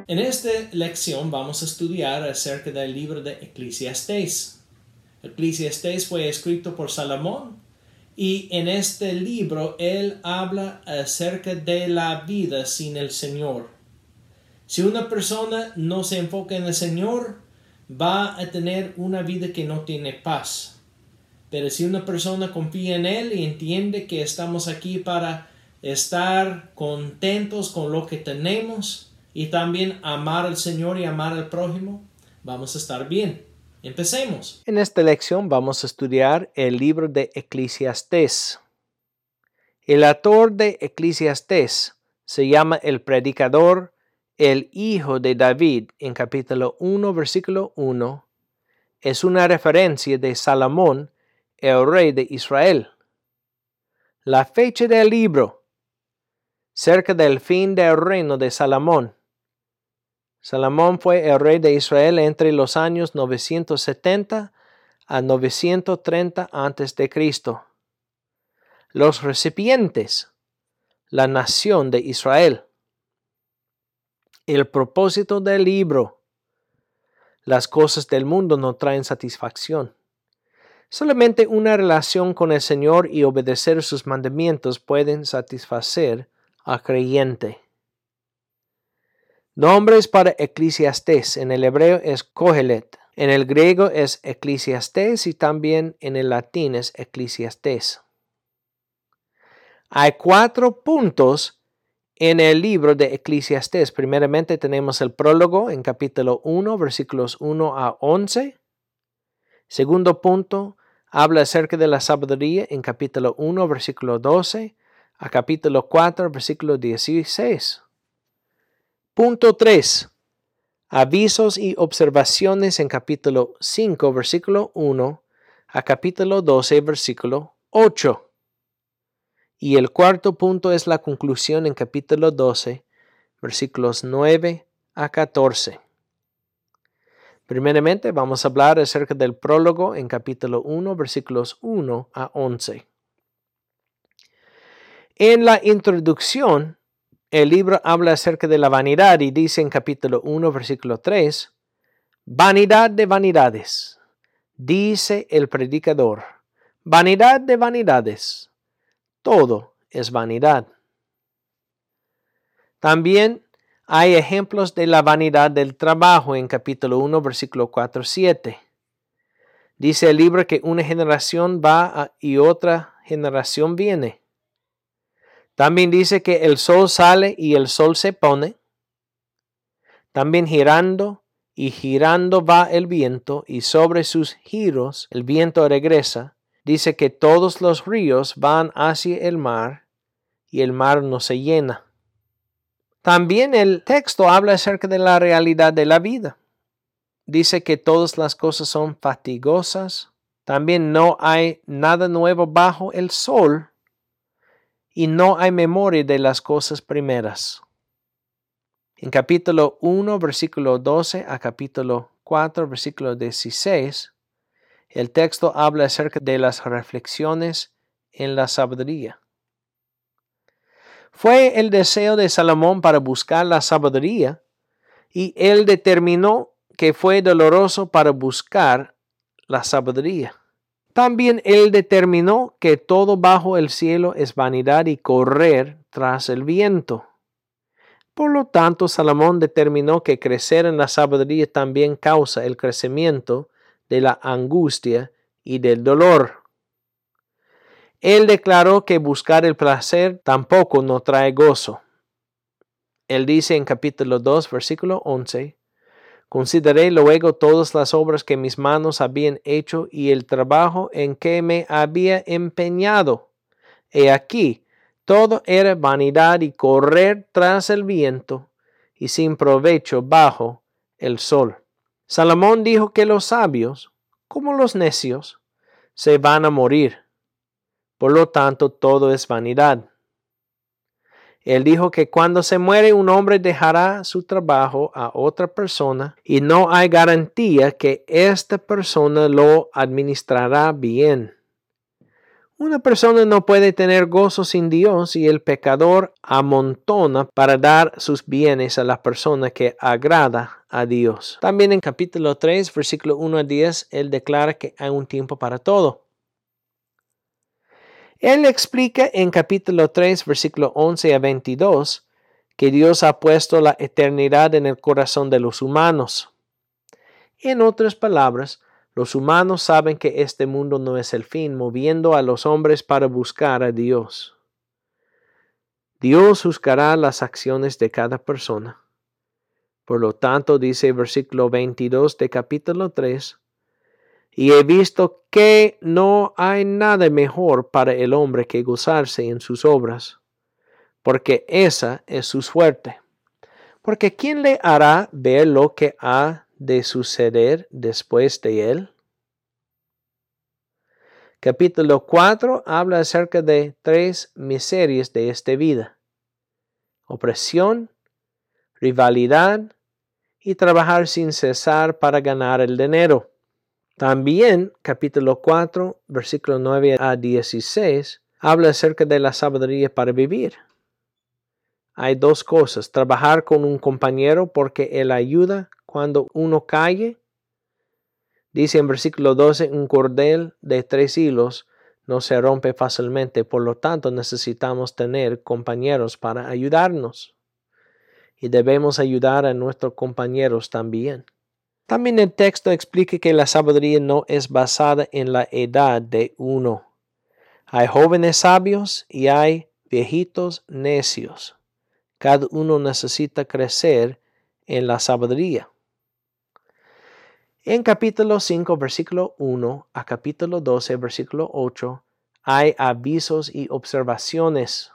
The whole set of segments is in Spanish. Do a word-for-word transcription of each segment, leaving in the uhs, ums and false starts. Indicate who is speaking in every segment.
Speaker 1: En esta lección vamos a estudiar acerca del libro de Eclesiastés. Eclesiastés fue escrito por Salomón y en este libro él habla acerca de la vida sin el Señor. Si una persona no se enfoca en el Señor, va a tener una vida que no tiene paz. Pero si una persona confía en Él y entiende que estamos aquí para estar contentos con lo que tenemos y también amar al Señor y amar al prójimo, vamos a estar bien. Empecemos.
Speaker 2: En esta lección vamos a estudiar el libro de Eclesiastés. El autor de Eclesiastés se llama el predicador, el hijo de David, en capítulo uno, versículo uno. Es una referencia de Salomón, el rey de Israel. La fecha del libro, cerca del fin del reino de Salomón. Salomón fue el rey de Israel entre los años novecientos setenta a novecientos treinta antes de Cristo. Los recipientes, la nación de Israel. El propósito del libro. Las cosas del mundo no traen satisfacción. Solamente una relación con el Señor y obedecer sus mandamientos pueden satisfacer al creyente. Nombres para Eclesiastés. En el hebreo es Kohelet. En el griego es Eclesiastés y también en el latín es Eclesiastés. Hay cuatro puntos en el libro de Eclesiastés. Primeramente tenemos el prólogo en capítulo uno, versículos uno a once. Segundo punto, habla acerca de la sabiduría en capítulo uno, versículo doce a capítulo cuatro, versículo dieciséis. Punto tres. Avisos y observaciones en capítulo cinco, versículo uno a capítulo doce, versículo ocho. Y el cuarto punto es la conclusión en capítulo doce, versículos nueve a catorce. Primeramente vamos a hablar acerca del prólogo en capítulo uno, versículos uno a once. En la introducción, el libro habla acerca de la vanidad y dice en capítulo uno, versículo tres, vanidad de vanidades, dice el predicador, vanidad de vanidades, todo es vanidad. También hay ejemplos de la vanidad del trabajo en capítulo uno, versículo cuatro a siete. Dice el libro que una generación va y otra generación viene. También dice que el sol sale y el sol se pone. También girando y girando va el viento y sobre sus giros el viento regresa. Dice que todos los ríos van hacia el mar y el mar no se llena. También el texto habla acerca de la realidad de la vida. Dice que todas las cosas son fatigosas. También no hay nada nuevo bajo el sol. Y no hay memoria de las cosas primeras. En capítulo uno, versículo doce a capítulo cuatro, versículo dieciséis, el texto habla acerca de las reflexiones en la sabiduría. Fue el deseo de Salomón para buscar la sabiduría y él determinó que fue doloroso para buscar la sabiduría. También él determinó que todo bajo el cielo es vanidad y correr tras el viento. Por lo tanto, Salomón determinó que crecer en la sabiduría también causa el crecimiento de la angustia y del dolor. Él declaró que buscar el placer tampoco no trae gozo. Él dice en capítulo dos, versículo once, consideré luego todas las obras que mis manos habían hecho y el trabajo en que me había empeñado. He aquí, todo era vanidad y correr tras el viento y sin provecho bajo el sol. Salomón dijo que los sabios, como los necios, se van a morir. Por lo tanto, todo es vanidad. Él dijo que cuando se muere un hombre dejará su trabajo a otra persona y no hay garantía que esta persona lo administrará bien. Una persona no puede tener gozo sin Dios y el pecador amontona para dar sus bienes a la persona que agrada a Dios. También en capítulo tres, versículo uno a diez, él declara que hay un tiempo para todo. Él explica en capítulo tres, versículo once a veintidós, que Dios ha puesto la eternidad en el corazón de los humanos. En otras palabras, los humanos saben que este mundo no es el fin, moviendo a los hombres para buscar a Dios. Dios juzgará las acciones de cada persona. Por lo tanto, dice el versículo veintidós de capítulo tres, y he visto que no hay nada mejor para el hombre que gozarse en sus obras, porque esa es su suerte. Porque ¿quién le hará ver lo que ha de suceder después de él? Capítulo cuatro habla acerca de tres miserias de esta vida: opresión, rivalidad y trabajar sin cesar para ganar el dinero. También capítulo cuatro, versículo nueve a dieciséis, habla acerca de la sabiduría para vivir. Hay dos cosas: trabajar con un compañero porque él ayuda cuando uno cae. Dice en versículo doce, un cordel de tres hilos no se rompe fácilmente, por lo tanto necesitamos tener compañeros para ayudarnos. Y debemos ayudar a nuestros compañeros también. También el texto explica que la sabiduría no es basada en la edad de uno. Hay jóvenes sabios y hay viejitos necios. Cada uno necesita crecer en la sabiduría. En capítulo cinco, versículo uno a capítulo doce, versículo ocho, hay avisos y observaciones.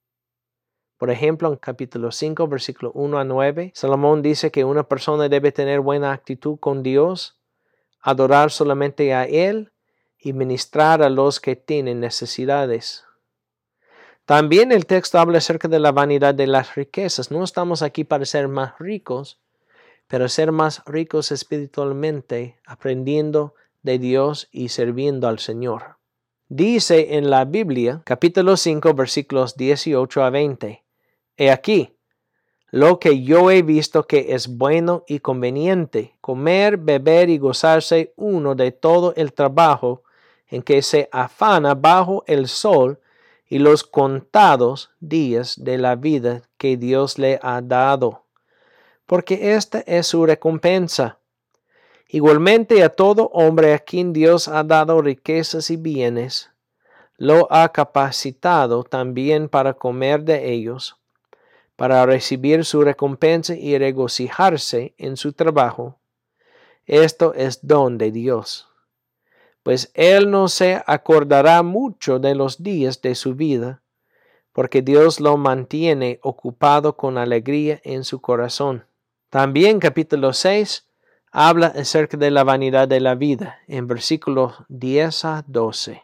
Speaker 2: Por ejemplo, en capítulo cinco, versículo uno a nueve, Salomón dice que una persona debe tener buena actitud con Dios, adorar solamente a Él y ministrar a los que tienen necesidades. También el texto habla acerca de la vanidad de las riquezas. No estamos aquí para ser más ricos, pero ser más ricos espiritualmente, aprendiendo de Dios y sirviendo al Señor. Dice en la Biblia, capítulo cinco, versículos dieciocho a veinte, he aquí, lo que yo he visto que es bueno y conveniente, comer, beber y gozarse uno de todo el trabajo en que se afana bajo el sol y los contados días de la vida que Dios le ha dado, porque esta es su recompensa. Igualmente a todo hombre a quien Dios ha dado riquezas y bienes, lo ha capacitado también para comer de ellos, para recibir su recompensa y regocijarse en su trabajo. Esto es don de Dios, pues Él no se acordará mucho de los días de su vida, porque Dios lo mantiene ocupado con alegría en su corazón. También capítulo seis habla acerca de la vanidad de la vida, en versículos diez a doce.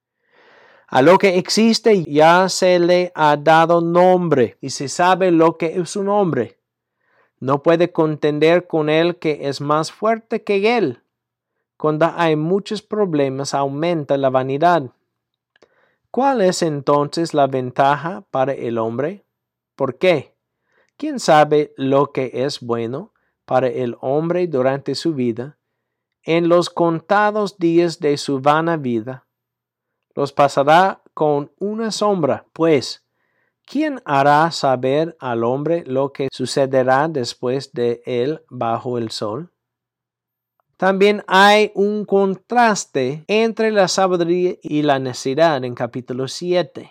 Speaker 2: A lo que existe ya se le ha dado nombre, y se sabe lo que es su nombre. No puede contender con él que es más fuerte que él. Cuando hay muchos problemas, aumenta la vanidad. ¿Cuál es entonces la ventaja para el hombre? ¿Por qué? ¿Quién sabe lo que es bueno para el hombre durante su vida? En los contados días de su vana vida, los pasará con una sombra, pues, ¿quién hará saber al hombre lo que sucederá después de él bajo el sol? También hay un contraste entre la sabiduría y la necedad en capítulo siete.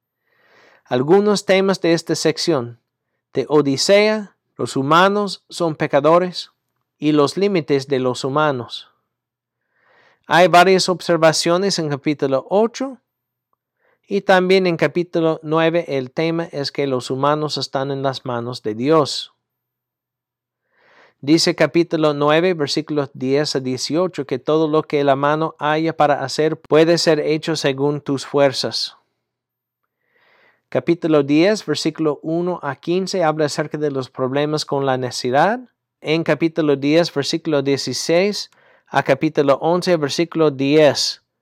Speaker 2: Algunos temas de esta sección de Odisea, los humanos son pecadores y los límites de los humanos. Hay varias observaciones en capítulo ocho y también en capítulo nueve el tema es que los humanos están en las manos de Dios. Dice capítulo nueve, versículos diez a dieciocho, que todo lo que la mano haya para hacer puede ser hecho según tus fuerzas. Capítulo diez, versículo uno a quince, habla acerca de los problemas con la necedad. En capítulo diez, versículo dieciséis a capítulo once, versículo diez,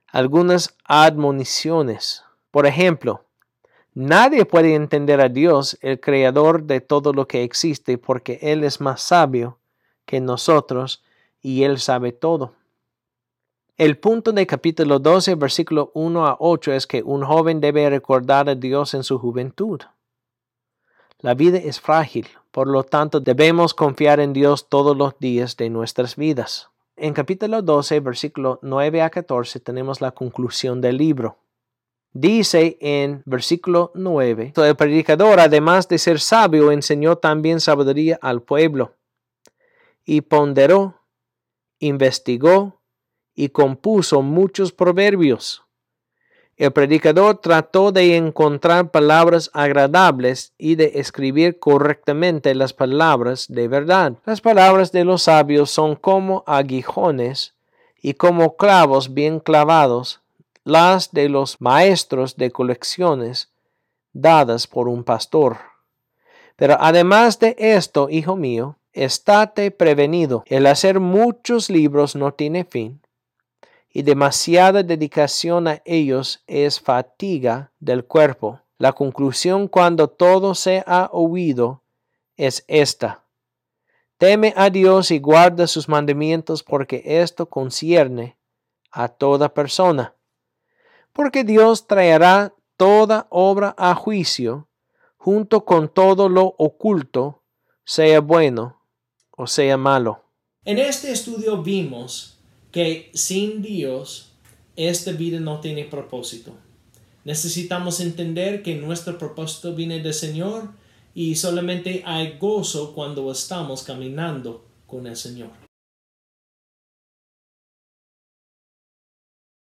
Speaker 2: algunas admoniciones. Por ejemplo, nadie puede entender a Dios, el creador de todo lo que existe, porque Él es más sabio que nosotros y Él sabe todo. El punto de capítulo doce, versículo uno a ocho es que un joven debe recordar a Dios en su juventud. La vida es frágil, por lo tanto debemos confiar en Dios todos los días de nuestras vidas. En capítulo doce, versículo nueve a catorce, tenemos la conclusión del libro. Dice en versículo nueve, el predicador, además de ser sabio, enseñó también sabiduría al pueblo, y ponderó, investigó, y compuso muchos proverbios. El predicador trató de encontrar palabras agradables y de escribir correctamente las palabras de verdad. Las palabras de los sabios son como aguijones y como clavos bien clavados, las de los maestros de colecciones dadas por un pastor. Pero además de esto, hijo mío, estate prevenido. El hacer muchos libros no tiene fin, y demasiada dedicación a ellos es fatiga del cuerpo. La conclusión cuando todo se ha oído es esta: teme a Dios y guarda sus mandamientos, porque esto concierne a toda persona. Porque Dios traerá toda obra a juicio, junto con todo lo oculto, sea bueno o sea malo.
Speaker 1: En este estudio vimos que sin Dios esta vida no tiene propósito. Necesitamos entender que nuestro propósito viene del Señor y solamente hay gozo cuando estamos caminando con el Señor.